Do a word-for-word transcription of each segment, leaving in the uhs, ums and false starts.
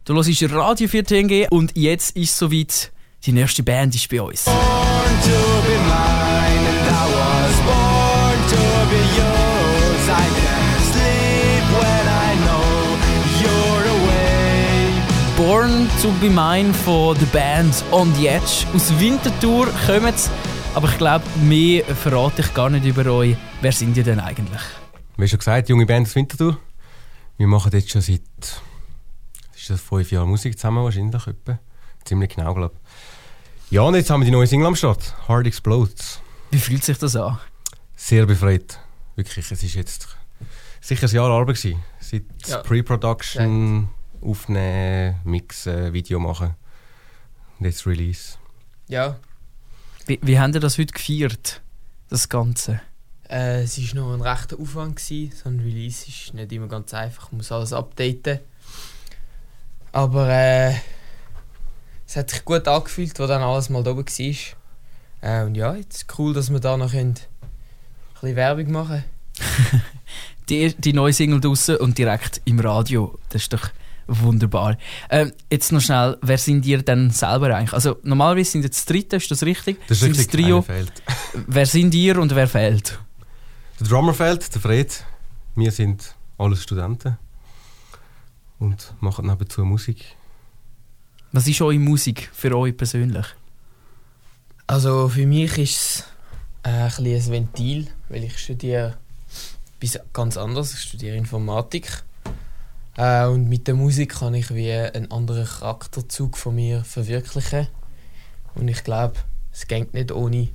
Du hörst Radio vier T N G und jetzt ist es soweit, die nächste Band ist bei uns. Born to be mine and I was born to be yours. I can't sleep when I know you're away. Born to be mine von der Band On The Edge. Aus Winterthur kommen sie, aber ich glaube, mehr verrate ich gar nicht über euch. Wer sind ihr denn eigentlich? Wie schon gesagt, junge Band aus Winterthur. Wir machen jetzt schon seit ist das fünf Jahren Musik zusammen wahrscheinlich. Etwa. Ziemlich genau, glaube ich. Ja, und jetzt haben wir die neue Single am Start. Heart Explodes. Wie fühlt sich das an? Sehr befreit. Wirklich, es war jetzt sicher ein Jahr Arbeit gewesen. Seit ja. Pre-Production, ja. Aufnehmen, Mixen, Video machen. Und jetzt Release. Ja. Wie, wie habt ihr das heute gefeiert, das Ganze? Äh, es war noch ein rechter Aufwand gewesen. So ein Release ist nicht immer ganz einfach, man muss alles updaten. Aber äh, es hat sich gut angefühlt, als dann alles mal da oben war. Äh, und ja, es ist cool, dass wir da noch ein bisschen Werbung machen können. die, die neue Single draussen und direkt im Radio, das ist doch wunderbar. Ähm, jetzt noch schnell, wer sind ihr denn selber eigentlich? Also normalerweise sind jetzt das Dritte, ist das richtig? Das ist sind richtig, das Trio. fehlt. Wer sind ihr und wer fehlt? Der Drummer fehlt, der Fred. Wir sind alles Studenten und machen nebenzu Musik. Was ist eure Musik für euch persönlich? Also für mich ist es äh, ein, ein Ventil, weil ich studiere etwas ganz anderes. Ich studiere Informatik. Äh, und mit der Musik kann ich wie einen anderen Charakterzug von mir verwirklichen. Und ich glaube, es geht nicht ohne,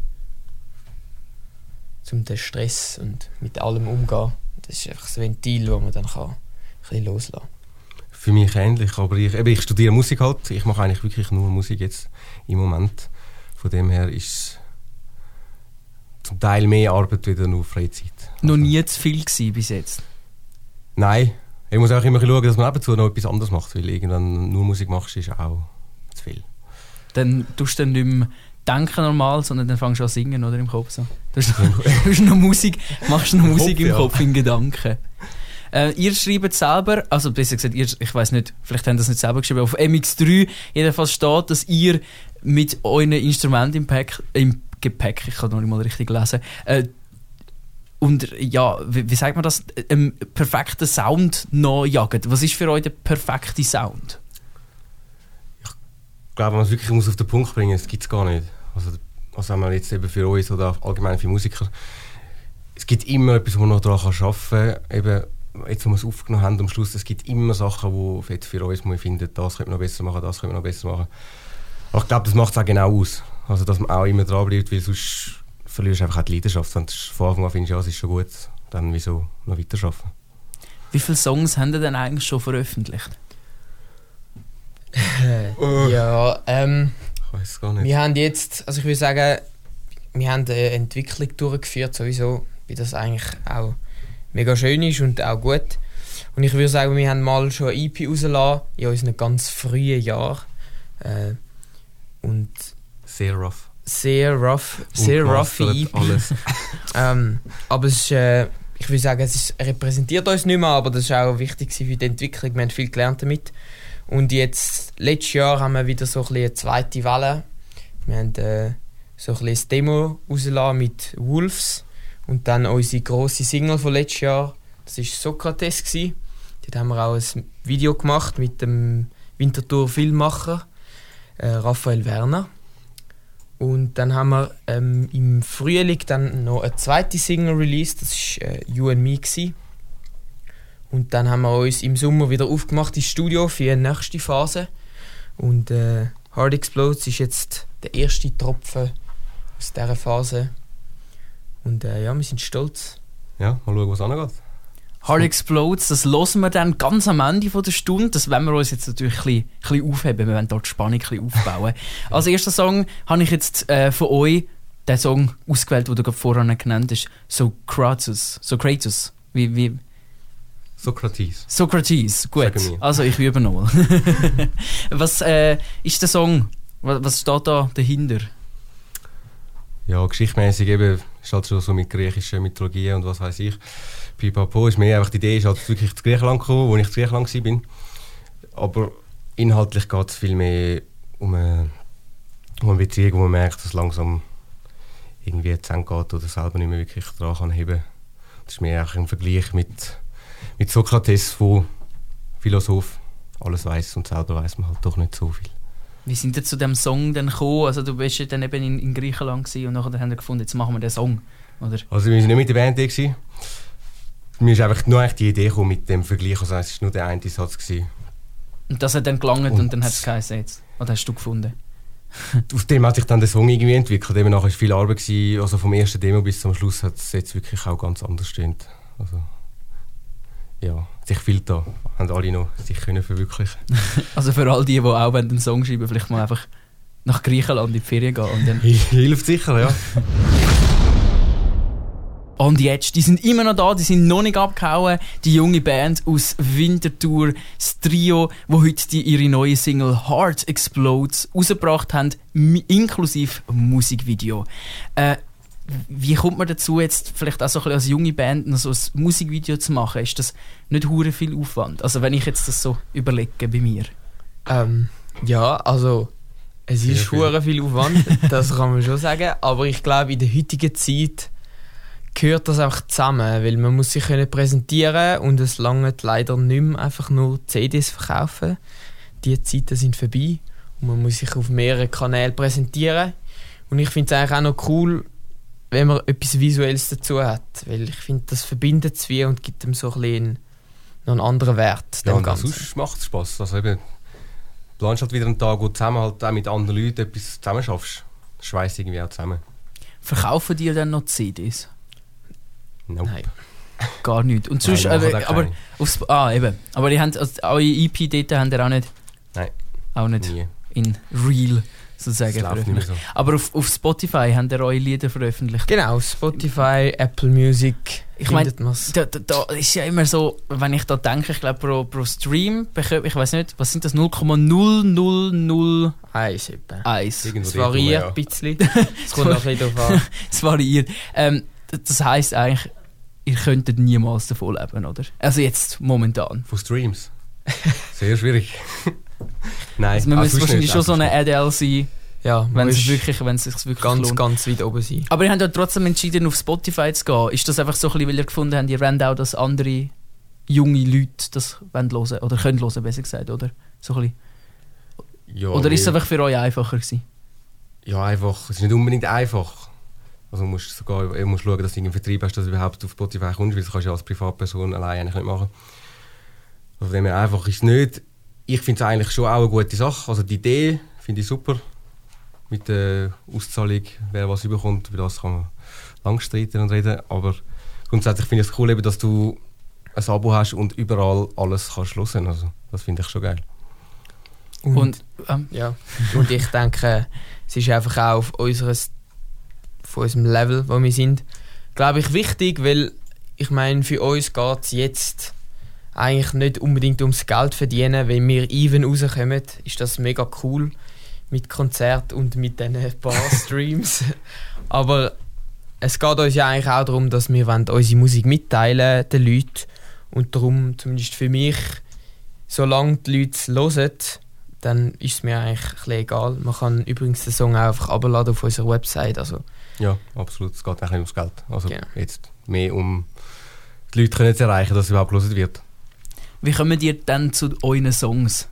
um den Stress und mit allem umgehen. Das ist einfach das Ventil, das man dann kann ein bisschen loslassen kann. Für mich ähnlich, aber ich, eben, ich studiere Musik halt. Ich mache eigentlich wirklich nur Musik jetzt im Moment. Von dem her ist es zum Teil mehr Arbeit wieder nur Freizeit. Noch also, nie zu viel gewesen bis jetzt? Nein. Ich muss auch immer schauen, dass man nebenzu noch etwas anderes macht, weil irgendwann nur Musik machst, ist auch zu viel. Dann tust du dann nicht mehr denken normal, sondern dann fängst du an zu singen, oder, im Kopf so. Du hast noch, du hast noch Musik, machst noch Musik im Kopf, ja. In Gedanken. Äh, ihr schreibt selber, also besser gesagt, ihr, ich weiss nicht, vielleicht habt ihr das nicht selber geschrieben, auf M X drei jedenfalls steht, dass ihr mit euren Instrumenten im, Pack, im Gepäck, ich kann noch nicht mal richtig lesen, äh, und ja, wie, wie sagt man das, einen perfekten Sound nachjagen. Was ist für euch der perfekte Sound? Ich glaube, wenn man es wirklich muss auf den Punkt bringen muss, das gibt es gar nicht. Also, also wenn man jetzt eben für uns oder allgemein für Musiker, es gibt immer etwas, wo man noch daran arbeiten kann. Eben, jetzt, wo wir es aufgenommen haben, am Schluss, es gibt immer Sachen, wo für uns man findet, das könnte man noch besser machen, das könnte man noch besser machen. Aber ich glaube, das macht es auch genau aus. Also, dass man auch immer dran bleibt, weil sonst verlierst du einfach auch die Leidenschaft. Wenn du von Anfang an findest, ja, es ist schon gut, dann wieso noch weiterarbeiten? Wie viele Songs habt ihr denn eigentlich schon veröffentlicht? uh. Ja, ähm... Ich weiß gar nicht. Wir haben jetzt, also ich würde sagen, wir haben eine Entwicklung durchgeführt, sowieso, wie das eigentlich auch mega schön ist und auch gut. Und ich würde sagen, wir haben mal schon eine E P rausgelassen, in unseren ganz frühen Jahren. Äh, und sehr rough. Sehr rough, sehr rough E P. Alles. ähm, aber es ist, äh, ich würde sagen, es ist, repräsentiert uns nicht mehr, aber das war auch wichtig für die Entwicklung. Wir haben viel gelernt damit. Und jetzt, letztes Jahr haben wir wieder so ein bisschen eine zweite Welle. Wir haben äh, so ein bisschen ein Demo rausgelassen mit Wolves. Und dann unsere grosse Single von letztes Jahr, das war Sokrates. Dort haben wir auch ein Video gemacht mit dem Winterthur Filmmacher äh, Raphael Werner. Und dann haben wir ähm, im Frühling dann noch eine zweite Single released, das war äh, You and Me gewesen. Und dann haben wir uns im Sommer wieder aufgemacht ins Studio für die nächste Phase. Und äh, Heart Explodes ist jetzt der erste Tropfen aus dieser Phase. Und äh, ja, wir sind stolz. Ja, mal schauen, was angeht. Heart Explodes, das hören wir dann ganz am Ende der Stunde. Das wollen wir uns jetzt natürlich ein bisschen, ein bisschen aufheben. Wir wollen dort die Spannung ein bisschen aufbauen. Als erster Song habe ich jetzt äh, von euch den Song ausgewählt, den du gerade vorhin genannt hast. Sokrates. Sokrates. Wie, wie? Sokrates. Sokrates, gut. Also ich übe nochmal. Was äh, ist der Song? Was, was steht da dahinter? Ja, geschichtmäßig eben, ist halt schon so mit griechischer Mythologie und was weiß ich. Pipapo ist mehr einfach die Idee, ist halt wirklich zu Griechenland gekommen, wo ich zu Griechenland war. Aber inhaltlich geht es viel mehr um eine, um eine Beziehung, wo man merkt, dass es langsam irgendwie zusammengeht oder selber nicht mehr wirklich dran kann heben. Das ist mehr ein Vergleich mit, mit Sokrates, wo Philosoph alles weiss und selber weiss man halt doch nicht so viel. Wie sind ihr zu diesem Song dann gekommen? Also du warst ja dann eben in, in Griechenland gewesen und nachher haben wir gefunden, jetzt machen wir den Song, oder? Also wir waren nicht mit der Band da. Gewesen. Mir ist einfach nur die Idee gekommen mit dem Vergleich, also es war nur der eine Satz gewesen. Und das hat dann gelangt und, und dann hat es geheißen jetzt. Oder hast du gefunden? Aus dem hat sich dann der Song irgendwie entwickelt. Eben nachher war viel Arbeit gewesen. Also vom ersten Demo bis zum Schluss hat es jetzt wirklich auch ganz anders gestimmt. Also ja, sich viel da, haben alle noch sich können verwirklichen. Also für all die, die auch einen Song schreiben, vielleicht mal einfach nach Griechenland in die Ferien gehen und dann... Hilft sicher, ja. Und jetzt, die sind immer noch da, die sind noch nicht abgehauen. Die junge Band aus Winterthur, das Trio, wo heute die ihre neue Single «Heart Explodes» rausgebracht haben, inklusive Musikvideo. Äh, wie kommt man dazu, jetzt vielleicht auch so ein bisschen als junge Band noch so ein Musikvideo zu machen? Ist das nicht hure viel Aufwand? Also wenn ich jetzt das so überlege bei mir. Ähm, ja, also es ist hure viel Aufwand, das kann man schon sagen. Aber ich glaube, in der heutigen Zeit gehört das auch zusammen, weil man muss sich können präsentieren und es langt leider nicht mehr einfach nur C Ds verkaufen. Die Zeiten sind vorbei und man muss sich auf mehreren Kanälen präsentieren. Und ich finde es eigentlich auch noch cool, wenn man etwas Visuelles dazu hat, weil ich finde, das verbindet es wie und gibt dem so ein bisschen noch einen anderen Wert. Ja, dem und Ganzen. sonst macht es Spass. Also eben, du planst halt wieder einen Tag, wo du zusammen halt auch mit anderen Leuten etwas zusammen schaffst. Das schweißt irgendwie auch zusammen. Verkaufen die dann noch C Ds? Nope. Nein. Gar nicht. Und sonst, Nein, aber, aber, aufs, ah, eben. aber die haben, also, eure E P dort haben ihr auch nicht? Nein. Auch nicht Nie. in Real sozusagen Das läuft nicht mehr so. Aber auf, auf Spotify haben ihr eure Lieder veröffentlicht? Genau, Spotify, Apple Music, Ich meine, findet man's. da, da, da ist ja immer so, wenn ich da denke, ich glaube pro, pro Stream, bekomme, ich weiß nicht, was sind das, null Komma null null null Eins etwa. eins. Irgendwo Es dort rum, variiert ja. ein bisschen. Es kommt noch ein bisschen drauf an. Es variiert. Ähm, das heisst eigentlich, ihr könntet niemals davon leben, oder? Also jetzt momentan. Von Streams. Sehr schwierig. Nein, Also man ah, müsste sonst wahrscheinlich nicht, schon so eine einfach Adele sein, Ja, wenn es muss wirklich, wenn es sich wirklich ganz, lohnt. ganz weit oben sein. Aber ihr habt ja trotzdem entschieden, auf Spotify zu gehen. Ist das einfach so ein bisschen, weil ihr gefunden habt, ihr wollt auch, dass andere junge Leute das hören wollen, oder können hören, besser gesagt, oder? So ein bisschen. Ja, Oder ist es wir- einfach für euch einfacher gewesen? Ja, einfach. Es ist nicht unbedingt einfach. Also du musst sogar du musst schauen, dass du einen Vertrieb hast, dass du überhaupt auf Spotify kommst, weil das kannst du ja als Privatperson alleine eigentlich nicht machen. Also von dem her einfach ist es nicht. Ich finde es eigentlich schon auch eine gute Sache. Also die Idee finde ich super. Mit der Auszahlung, wer was überkommt, über das kann man lang streiten und reden. Aber grundsätzlich finde ich es cool, eben, dass du ein Abo hast und überall alles kannst hören. Also das finde ich schon geil. Und, Und, ähm, ja. Und ich denke, es ist einfach auch auf unseres, auf unserem Level, wo wir sind, glaube ich, wichtig, weil ich meine, für uns geht es jetzt eigentlich nicht unbedingt ums Geld verdienen. Wenn wir even rauskommen, ist das mega cool mit Konzert und mit diesen paar Streams. Aber es geht uns ja eigentlich auch darum, dass wir unsere Musik mitteilen den Leuten. Und darum, zumindest für mich, solange die Leute es hören, dann ist es mir eigentlich ein bisschen egal. Man kann übrigens den Song auch einfach abladen auf unserer Website. Also, Ja, absolut. Es geht eigentlich nicht ums Geld. Also Genau. jetzt mehr um die Leute können zu erreichen, dass es überhaupt gehört wird. wie kommt ihr dann zu euren Songs?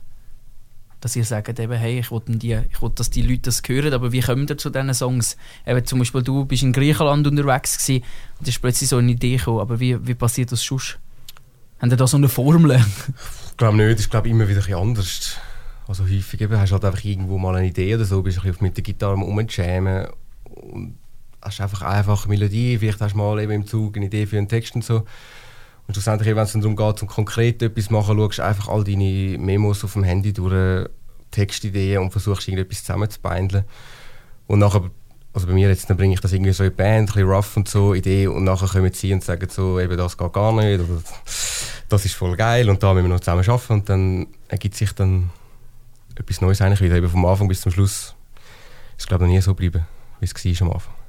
Dass ihr sagt, eben, hey, ich will, die, ich will, dass die Leute das hören, aber wie kommt ihr zu diesen Songs? Eben, zum Beispiel, du bist in Griechenland unterwegs gewesen, und es ist plötzlich so eine Idee gekommen, aber wie, wie passiert das sonst? Habt ihr da so eine Formel? Ich glaube nicht, es ist glaube immer wieder ein bisschen anders. Also häufig eben, hast du halt einfach irgendwo mal eine Idee oder so, bist ein bisschen mit der Gitarre am rumjammen und hast einfach eine einfache Melodie, vielleicht hast du mal eben im Zug eine Idee für einen Text und so. Und schlussendlich, wenn es dann darum geht, zum konkret etwas zu machen, schaust du einfach all deine Memos auf dem Handy durch, Textideen und versuchst irgendetwas zusammenzubeindeln. Und nachher, also bei mir jetzt, dann bringe ich das irgendwie so in die Band, ein bisschen rough und so, Idee, und nachher kommen sie und sagen so, eben das geht gar nicht, oder das ist voll geil und da müssen wir noch zusammen arbeiten, und dann ergibt sich dann etwas Neues eigentlich wieder. Eben vom Anfang bis zum Schluss ist es glaube ich noch nie so geblieben, wie es war am Anfang.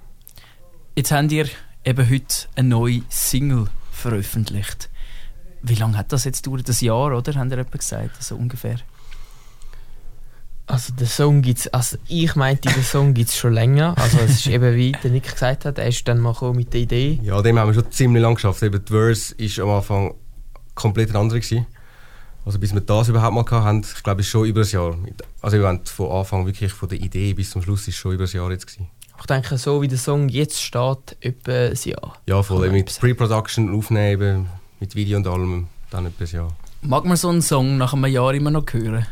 Jetzt habt ihr eben heute eine neue Single veröffentlicht. Wie lange hat das jetzt gedauert? Ein Jahr, oder? Haben ihr etwa gesagt? Also ungefähr. Also der Song gibt's, also ich meinte, den Song gibt es schon länger. Also es ist eben, wie der Nick gesagt hat, er ist dann mal gekommen mit der Idee. Ja, dem haben wir schon ziemlich lange geschafft. Eben die Verse war am Anfang komplett eine andere gewesen. Also bis wir das überhaupt mal hatten, ich glaube, es ist schon über ein Jahr. Also wir haben von Anfang wirklich von der Idee bis zum Schluss ist schon über ein Jahr jetzt gewesen. Ich denke, so wie der Song jetzt steht, etwa ein Jahr. Ja, voll. Mit Pre-Production aufnehmen, mit Video und allem, dann etwa ein Jahr. Mag man so einen Song nach einem Jahr immer noch hören?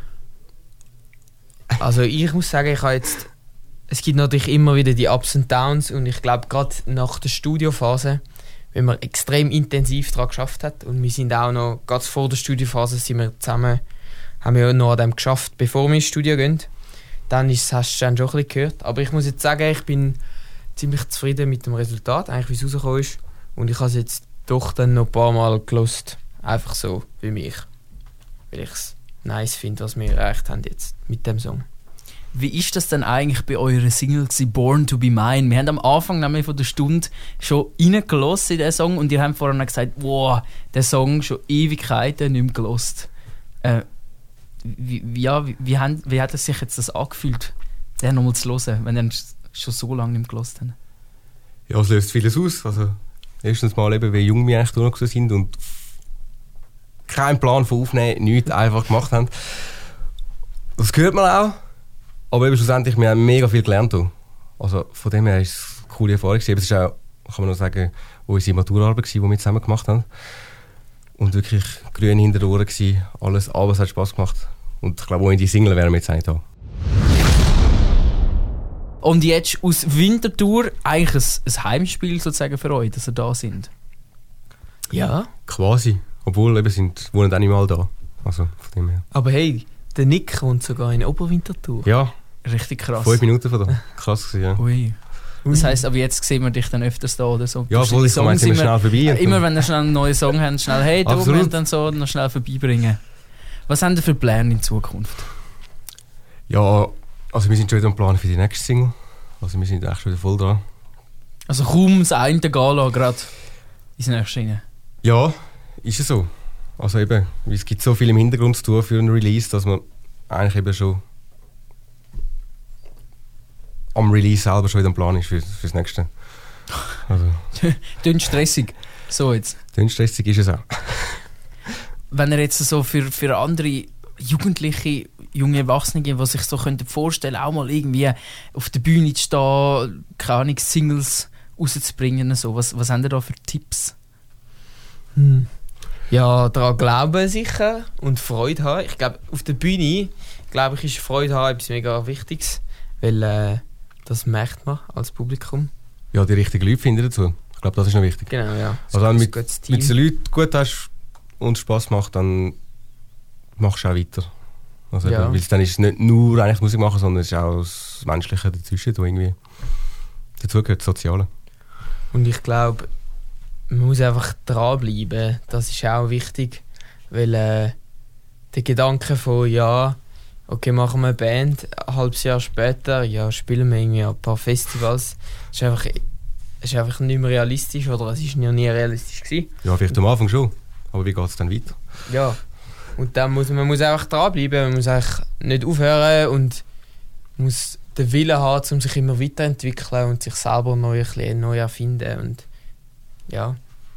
Also ich muss sagen, ich habe jetzt, es gibt natürlich immer wieder die Ups und Downs und ich glaube gerade nach der Studiophase, wenn man extrem intensiv daran geschafft hat und wir sind auch noch, gerade vor der Studiophase sind wir zusammen, haben wir noch an dem geschafft, bevor wir ins Studio gehen, dann ist, hast du dann schon ein bisschen gehört. Aber ich muss jetzt sagen, ich bin ziemlich zufrieden mit dem Resultat, eigentlich wie es rausgekommen ist und ich habe es jetzt doch dann noch ein paar Mal gelost, einfach so wie mich, weil ich es nice finde, was wir erreicht haben jetzt mit dem Song. Wie ist das denn eigentlich bei eurer Single «Born to be Mine»? Wir haben am Anfang nämlich von der Stunde schon reingelassen in diesen Song und ihr habt vorhin gesagt, wow, der Song schon Ewigkeiten nicht mehr gehört. Äh, wie, wie, ja, wie, wie, haben, wie hat es sich jetzt das angefühlt, den nochmal zu hören, wenn ihr schon so lange nicht mehr gehört habt? Ja, es löst vieles aus. Also, erstens mal eben, wie jung wir eigentlich noch sind und keinen Plan von Aufnehmen, nichts einfach gemacht haben. Das hört man auch. Aber eben schlussendlich, wir haben mega viel gelernt. Also von dem her war es eine coole Erfahrung. Es war auch, kann man noch sagen, unsere Maturarbeit, die wir zusammen gemacht haben. Und wirklich grün hinter den Ohren gewesen. Alles, alles hat Spass gemacht. Und ich glaube, ohne die Single wären wir jetzt eigentlich da. Und jetzt aus Winterthur eigentlich ein, ein Heimspiel sozusagen für euch, dass ihr da sind? Ja. Quasi. Obwohl, eben sind, wohnen auch nicht mal da. Also von dem her. Aber hey, der Nick wohnt sogar in Oberwinterthur. Ja. Richtig krass. Fünf Minuten von da. Krass gewesen, ja. Ui. Das heisst, aber jetzt sehen wir dich dann öfters da oder so? Ja, voll, ich komme immer schnell vorbei. Ja, immer wenn ihr schnell einen neuen Song habt, schnell «Hey, du musst dann so noch schnell vorbeibringen». Was haben ihr für Pläne in Zukunft? Ja, also wir sind schon wieder am Plan für die nächste Single. Also wir sind echt schon wieder voll dran. Also kaum das eine Gala gerade ins nächste rein? Ja, ist es so. Also eben, es gibt so viel im Hintergrund zu tun für einen Release, dass man eigentlich eben schon am Release selber schon wieder am Plan ist für, für das nächste. Also. Dünn stressig. So jetzt. Dünn stressig ist es auch. Wenn ihr jetzt so für, für andere Jugendliche, junge Erwachsene, die sich so vorstellen könnten, auch mal irgendwie auf der Bühne zu stehen, keine Ahnung, Singles rauszubringen, so. was, was haben ihr da für Tipps? Hm. Ja, daran glauben sicher und Freude haben. Ich glaube, auf der Bühne, glaube ich, ist Freude haben etwas mega Wichtiges, weil äh, das merkt man als Publikum. Ja, die richtigen Leute finden dazu. Ich glaube, das ist noch wichtig. Genau, ja. Also wenn du mit, mit den Leuten gut hast und Spass macht, dann machst du auch weiter. Also ja. eben, weil dann ist es nicht nur eigentlich Musik machen, sondern es ist auch das Menschliche dazwischen, das irgendwie dazugehört, das Soziale. Und ich glaube, man muss einfach dranbleiben, das ist auch wichtig, weil äh, der Gedanke von ja, okay, machen wir eine Band, ein halbes Jahr später, ja, spielen wir irgendwie ein paar Festivals, ist einfach, ist einfach nicht mehr realistisch, oder es ist noch nie realistisch gewesen. Ja, vielleicht am Anfang schon, aber wie geht es dann weiter? Ja, und dann muss man muss einfach dranbleiben, man muss einfach nicht aufhören und muss den Willen haben, um sich immer weiterzuentwickeln und sich selber neu, ein bisschen neu erfinden und ja.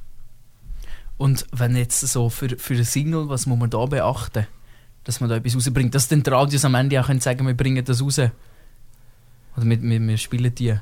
Und wenn jetzt so für, für eine Single, was muss man da beachten? Dass man da etwas rausbringt. Dass dann die Radios am Ende auch können sagen, wir bringen das raus. Oder wir, wir, wir spielen die.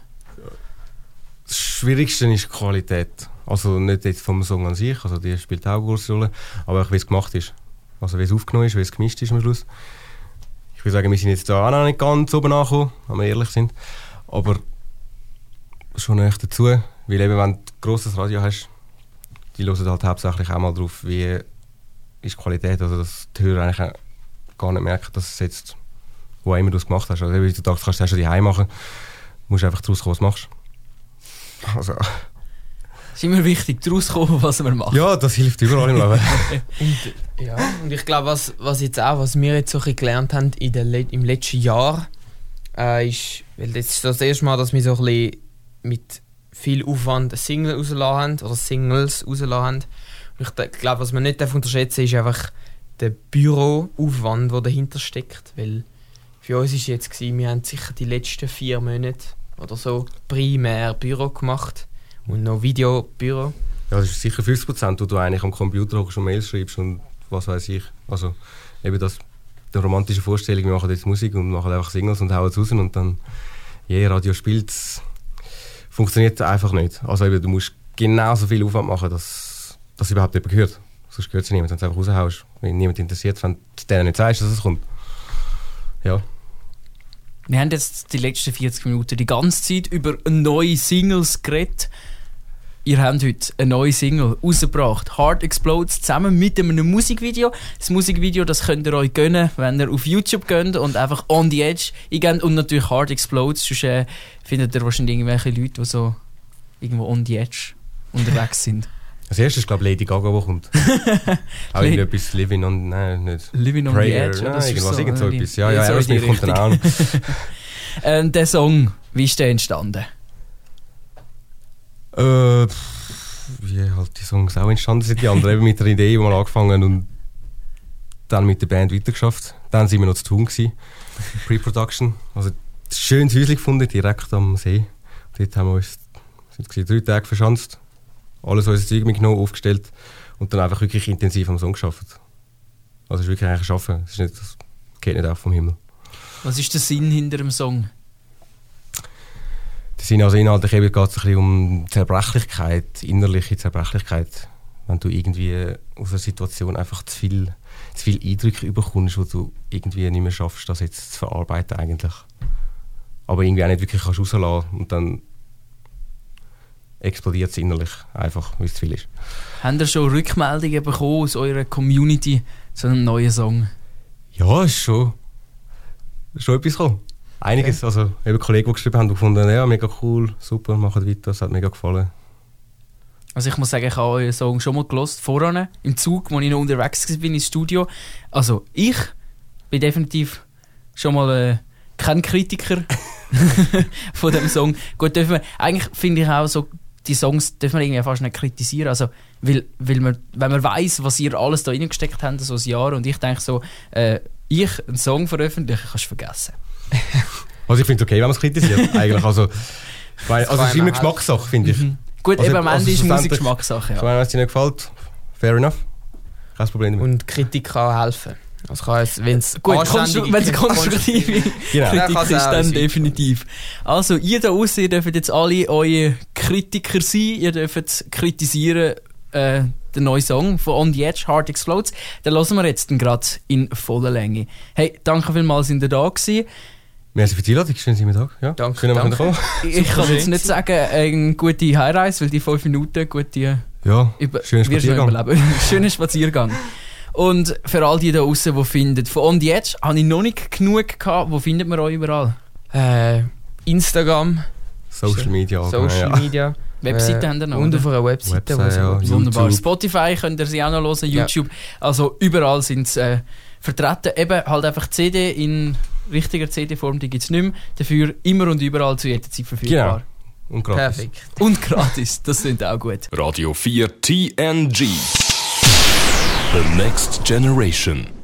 Das Schwierigste ist die Qualität. Also nicht jetzt vom Song an sich, also die spielt auch eine große Rolle, aber auch wie es gemacht ist. Also wie es aufgenommen ist, wie es gemischt ist am Schluss. Ich würde sagen, wir sind jetzt da auch noch nicht ganz oben angekommen, wenn wir ehrlich sind. Aber schon echt dazu, weil eben, wenn du ein grosses Radio hast, die hören halt hauptsächlich auch mal drauf, wie ist die Qualität, also dass die Hörer eigentlich auch gar nicht merken, dass es jetzt, wo immer du es gemacht hast. Also wie du dachtest, kannst du es schon daheim machen, musst einfach daraus kommen, was du machst. Also. Es ist immer wichtig, daraus kommen, was man macht. Ja, das hilft überall im Leben. und, ja, und ich glaube, was, was jetzt auch, was wir jetzt so ein bisschen gelernt haben in der Le- im letzten Jahr, äh, ist, weil das ist das erste Mal, dass wir so ein bisschen mit viel Aufwand eine Single rausgelassen haben, oder Singles rausgelassen haben. Und ich glaube, was man nicht unterschätzen darf, ist einfach der Büroaufwand, der dahinter steckt. Weil für uns war es jetzt, gewesen, wir haben sicher die letzten vier Monate oder so primär Büro gemacht und noch Videobüro. Ja, das ist sicher fünfzig Prozent, wo du eigentlich am Computer hockst und Mails schreibst und was weiß ich. Also eben das, die romantische Vorstellung, wir machen jetzt Musik und machen einfach Singles und hauen es raus und dann je Radio spielt, funktioniert einfach nicht. Also eben, du musst genauso viel Aufwand machen, dass das überhaupt jemand hört. Sonst hört es niemand, wenn du es einfach raushaust. Wenn niemand interessiert, wenn du denen nicht sagst, dass es kommt. Ja. Wir haben jetzt die letzten vierzig Minuten die ganze Zeit über neue Singles geredet. Ihr habt heute eine neue Single rausgebracht. Heart Explodes zusammen mit einem Musikvideo. Das Musikvideo, das könnt ihr euch gönnen, wenn ihr auf YouTube geht und einfach On The Edge eingebt. Und natürlich Heart Explodes. Sonst äh, findet ihr wahrscheinlich irgendwelche Leute, die so irgendwo On The Edge unterwegs sind. Als erstes ist, glaube ich, Lady Gaga, die kommt. Auch irgendetwas Living on... Nein, nicht. Living on Prayer, the Edge? Nein, irgendwas, so, irgend so die, etwas. Ja, ja, ja, so ja kommt dann auch. ähm, der Song, wie ist der entstanden? Äh, pff, wie halt die Songs auch entstanden sind, die anderen eben mit der Idee, die wir angefangen und dann mit der Band weitergeschafft. Dann waren wir noch zu tun gewesen, Pre-Production. Also ein schönes Häuschen gefunden, direkt am See. Dort haben wir uns sind wir drei Tage verschanzt, alles unser Zeug mitgenommen, aufgestellt und dann einfach wirklich intensiv am Song gearbeitet. Also es ist wirklich eigentlich ein Arbeiten, es ist nicht, das geht nicht auch vom Himmel. Was ist der Sinn hinter dem Song? Der Sinn, also inhaltlich geht es ein bisschen um Zerbrechlichkeit, innerliche Zerbrechlichkeit. Wenn du irgendwie aus einer Situation einfach zu viel, zu viel Eindrücke überkommst, wo du irgendwie nicht mehr schaffst, das jetzt zu verarbeiten eigentlich. Aber irgendwie auch nicht wirklich kannst rauslassen und dann explodiert es innerlich, einfach, weil es zu viel ist. Habt ihr schon Rückmeldungen bekommen aus eurer Community zu einem neuen Song? Ja, es ist schon, schon etwas gekommen. Einiges, okay. Also eben Kollegen, die geschrieben haben, die gefunden, ja, mega cool, super, macht weiter, es hat mega gefallen. Also ich muss sagen, ich habe euren Song schon mal gehört, voran, im Zug, als ich noch unterwegs war ins Studio. Also ich bin definitiv schon mal äh, kein Kritiker von dem Song. Gut, dürfen wir, eigentlich finde ich auch so, die Songs dürfen wir irgendwie fast nicht kritisieren, also, weil, weil man, wenn man weiss, was ihr alles da reingesteckt habt, so ein Jahr, und ich denke so, äh, ich einen Song veröffentlichen, kannst du vergessen. Also ich finde es okay, wenn man es kritisiert, eigentlich, also, weil, also es ist immer Geschmackssache, finde ich. Mhm. Gut, also, eben am Ende also ist Musik Geschmackssache, ja. Wenn es dir nicht gefällt, fair enough, kein Problem damit. Und Kritik kann auch helfen. Also kann es, wenn's Gut, wenn es konstruktive genau. Kritik ist, dann sein. Definitiv. Also, ihr da draussen, ihr dürft jetzt alle eure Kritiker sein, ihr dürft kritisieren äh, den neuen Song von On The Edge, Heart Explodes. Den hören wir jetzt gerade in voller Länge. Hey, danke vielmals, sind ihr da gewesen. Merci für die Einladung, schön, sind wir da. Ja, danke, schön, danke. Kommen. Ich kann jetzt nicht sagen, eine gute Heimreise, weil die fünf Minuten gute ja, über- schöner Spaziergang. Schöner Spaziergang. Und für all die da draussen, die finden, von On The Edge habe ich noch nicht genug gehabt. Wo findet man euch überall? Äh, Instagram, Social Media. Social ja. Media. Webseite äh, haben wir noch, und oder? auf einer Webseite. Website, wo ja. Wunderbar. YouTube. Spotify könnt ihr sie auch noch hören, YouTube. Ja. Also überall sind sie äh, vertreten. Eben halt einfach C D in richtiger C D-Form, die gibt es nicht mehr. Dafür immer und überall zu jeder Zeit verfügbar. Genau. Und gratis. Perfekt. Und gratis, das sind auch gut. Radio vier T N G. The Next Generation.